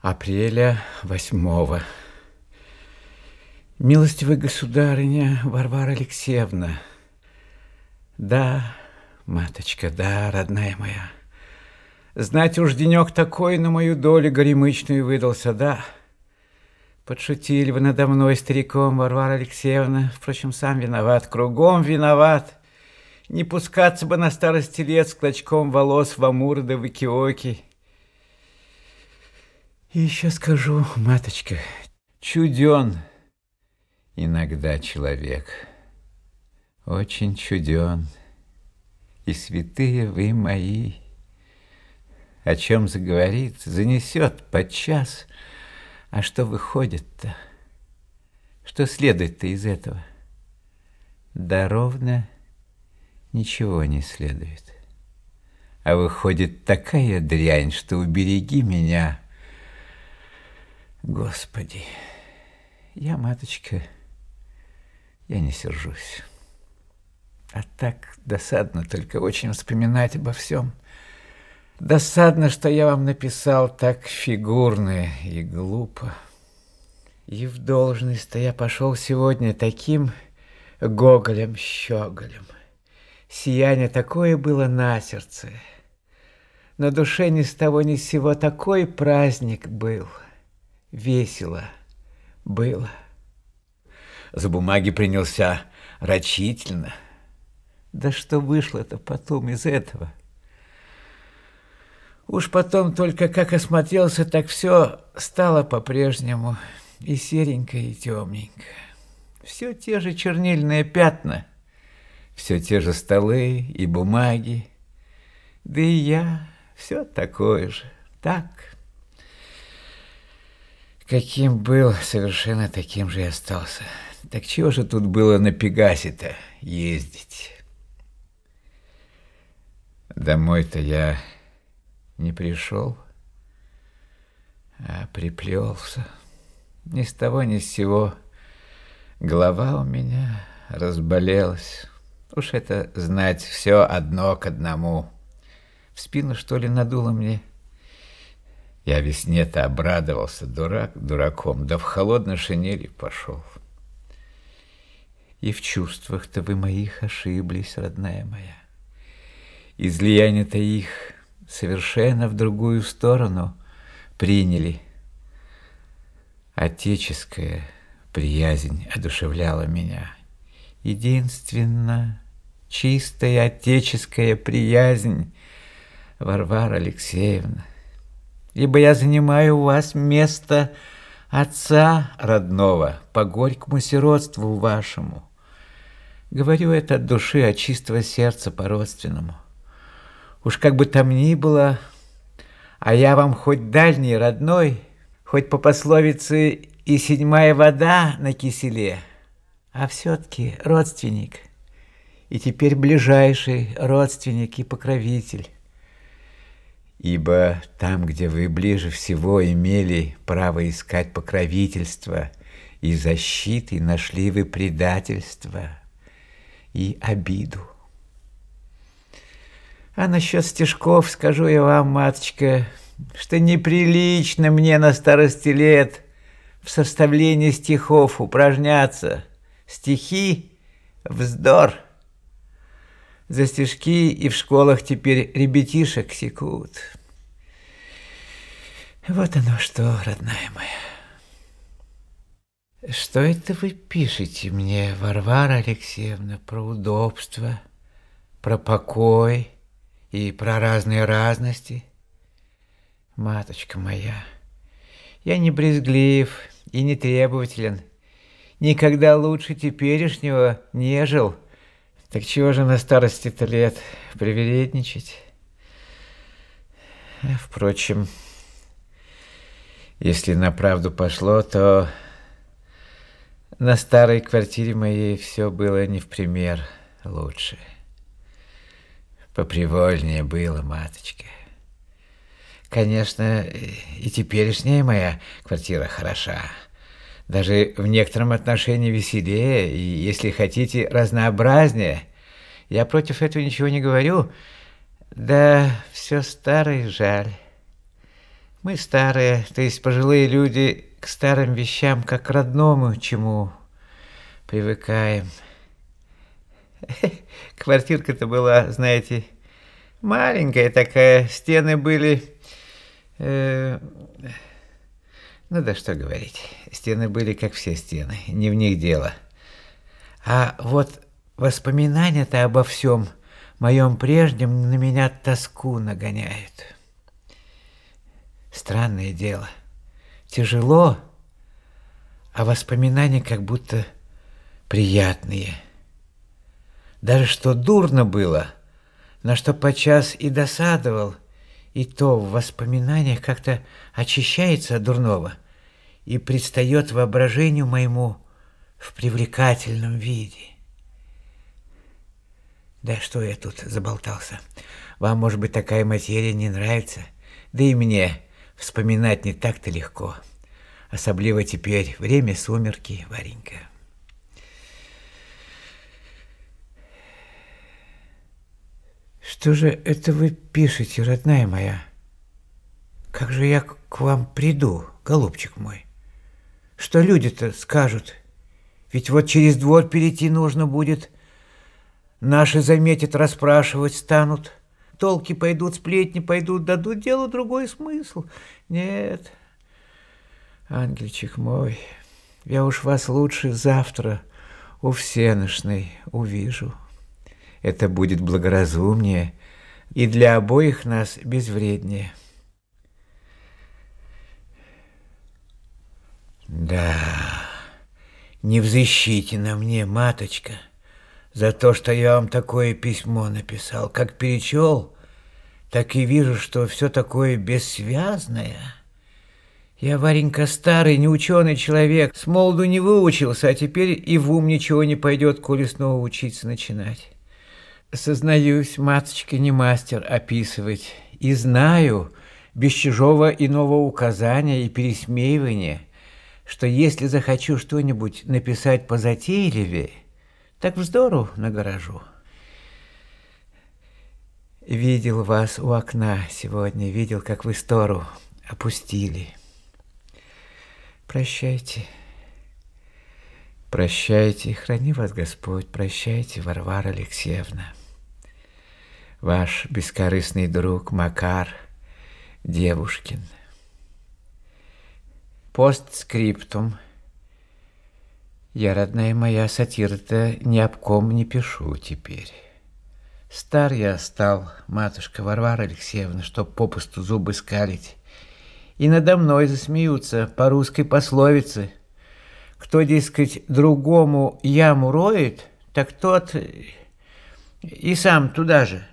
Апреля 8. Милостивая государыня Варвара Алексеевна. Да, маточка, да, родная моя. Знать уж денек такой на мою долю горемычную выдался, да. Подшутили вы надо мной, стариком, Варвара Алексеевна. Впрочем, сам виноват, кругом виноват. Не пускаться бы на старости лет с клочком волос в амур да в икиоки. И еще скажу, маточка, чуден иногда человек. Очень чуден. И святые вы мои. О чем заговорит, занесет подчас. А что выходит-то? Что следует-то из этого? Да ровно ничего не следует. А выходит такая дрянь, что убереги меня, Господи. Я, маточка, я не сержусь. А так досадно только очень вспоминать обо всем. Досадно, что я вам написал так фигурно и глупо. И в должность-то я пошел сегодня таким гоголем-щеголем. Сияние такое было на сердце. На душе ни с того ни с сего такой праздник был. Весело было. За бумаги принялся рачительно. Да что вышло-то потом из этого? Уж потом только как осмотрелся, так все стало по-прежнему. И серенько, и темненько. Все те же чернильные пятна, все те же столы и бумаги. Да и я все такое же, так. Каким был, совершенно таким же и остался. Так чего же тут было на Пегасе-то ездить? Домой-то я не пришел, а приплелся. Ни с того ни с сего голова у меня разболелась. Уж это знать все одно к одному. В спину, что ли, надуло мне? Я весне-то обрадовался, дурак дураком, да в холодной шинели пошел. И в чувствах-то вы моих ошиблись, родная моя. Излияние-то их совершенно в другую сторону приняли. Отеческая приязнь одушевляла меня. Единственно чистая отеческая приязнь, Варвара Алексеевна. Ибо я занимаю у вас место отца родного по горькому сиротству вашему. Говорю это от души, от чистого сердца по-родственному. Уж как бы там ни было, а я вам хоть дальний, родной, хоть по пословице и седьмая вода на киселе, а все-таки родственник, и теперь ближайший родственник и покровитель. Ибо там, где вы ближе всего имели право искать покровительства и защиты, нашли вы предательство и обиду. А насчет стишков скажу я вам, маточка, что неприлично мне на старости лет в составлении стихов упражняться. Стихи — вздор. За стишки и в школах теперь ребятишек секут. Вот оно что, родная моя. Что это вы пишете мне, Варвара Алексеевна, про удобство, про покой и про разные разности? Маточка моя, я не брезглив и не требователен, никогда лучше теперешнего не жил. Так чего же на старости-то лет привередничать? Впрочем, если на правду пошло, то на старой квартире моей все было не в пример лучше. Попривольнее было, маточка. Конечно, и теперешняя моя квартира хороша. Даже в некотором отношении веселее и, если хотите, разнообразнее. Я против этого ничего не говорю. Да все старое жаль. Мы старые, то есть пожилые люди, к старым вещам, как к родному чему привыкаем. Квартирка-то была, знаете, маленькая такая, стены были... Ну да что говорить, стены были, как все стены, не в них дело. А вот воспоминания-то обо всем моем прежнем на меня тоску нагоняют. Странное дело. Тяжело, а воспоминания как будто приятные. Даже что дурно было, на что подчас и досадовал, и то в воспоминаниях как-то очищается от дурного и предстает воображению моему в привлекательном виде. Да что я тут заболтался? Вам, может быть, такая материя не нравится? Да и мне вспоминать не так-то легко. Особливо теперь время сумерки, Варенька. Что же это вы пишете, родная моя? Как же я к вам приду, голубчик мой? Что люди-то скажут? Ведь вот через двор перейти нужно будет. Наши заметят, расспрашивать станут. Толки пойдут, сплетни пойдут, дадут делу другой смысл. Нет, ангельчик мой, я уж вас лучше завтра у всеношной увижу. Это будет благоразумнее и для обоих нас безвреднее. Да, не взыщите на мне, маточка, за то, что я вам такое письмо написал. Как перечел, так и вижу, что все такое бессвязное. Я, Варенька, старый, неученый человек, с молоду не выучился, а теперь и в ум ничего не пойдет, коли снова учиться начинать. Сознаюсь, маточка, не мастер описывать, и знаю, без чужого иного указания и пересмеивания, что если захочу что-нибудь написать позатейливее, так вздору нагоражу. Видел вас у окна сегодня, видел, как вы стору опустили. Прощайте. Прощайте, храни вас Господь, прощайте, Варвара Алексеевна. Ваш бескорыстный друг Макар Девушкин. Постскриптум. Я, родная моя, сатира-то ни об ком не пишу теперь. Стар я стал, матушка Варвара Алексеевна, чтоб попусту зубы скалить. И надо мной засмеются по русской пословице. Кто, дескать, другому яму роет, так тот и сам туда же.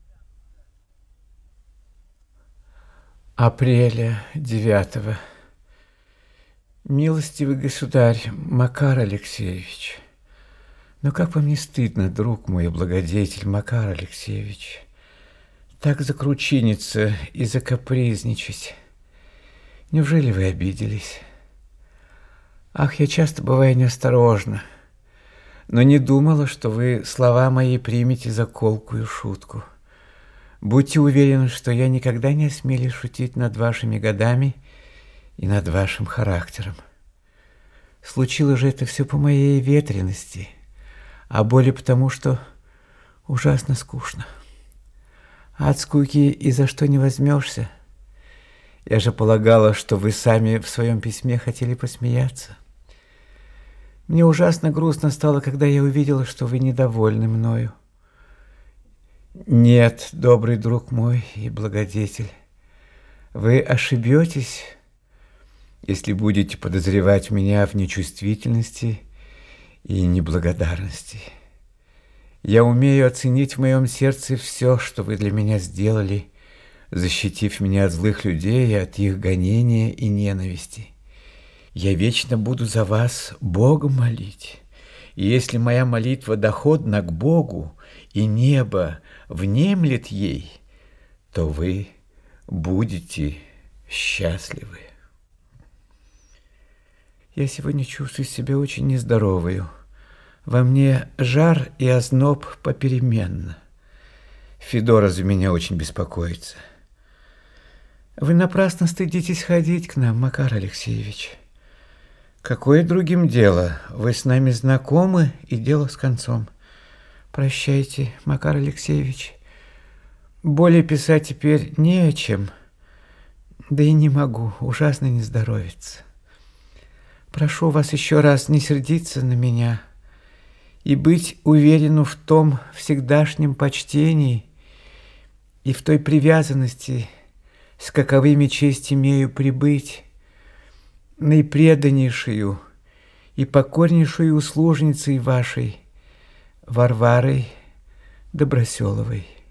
Апреля 9. Милостивый государь Макар Алексеевич, но как вам не стыдно, друг мой, благодетель Макар Алексеевич, так закручиниться и закапризничать? Неужели вы обиделись? Ах, я часто бываю неосторожна, но не думала, что вы слова мои примете за колкую шутку. Будьте уверены, что я никогда не осмелюсь шутить над вашими годами и над вашим характером. Случилось же это все по моей ветрености, а более потому, что ужасно скучно. От скуки и за что не возьмешься. Я же полагала, что вы сами в своем письме хотели посмеяться. Мне ужасно грустно стало, когда я увидела, что вы недовольны мною. Нет, добрый друг мой и благодетель, вы ошибетесь, если будете подозревать меня в нечувствительности и неблагодарности. Я умею оценить в моем сердце все, что вы для меня сделали, защитив меня от злых людей и от их гонения и ненависти. Я вечно буду за вас Бога молить. И если моя молитва доходна к Богу, и небо внемлет ей, то вы будете счастливы. Я сегодня чувствую себя очень нездоровою. Во мне жар и озноб попеременно. Федора за меня очень беспокоится. Вы напрасно стыдитесь ходить к нам, Макар Алексеевич. Какое другим дело? Вы с нами знакомы, и дело с концом. Прощайте, Макар Алексеевич. Более писать теперь не о чем. Да и не могу, ужасно не здоровится. Прошу вас еще раз не сердиться на меня и быть уверену в том всегдашнем почтении и в той привязанности, с каковыми честь имею прибыть, наипреданнейшую и покорнейшую услужницей вашей Варварой Доброселовой.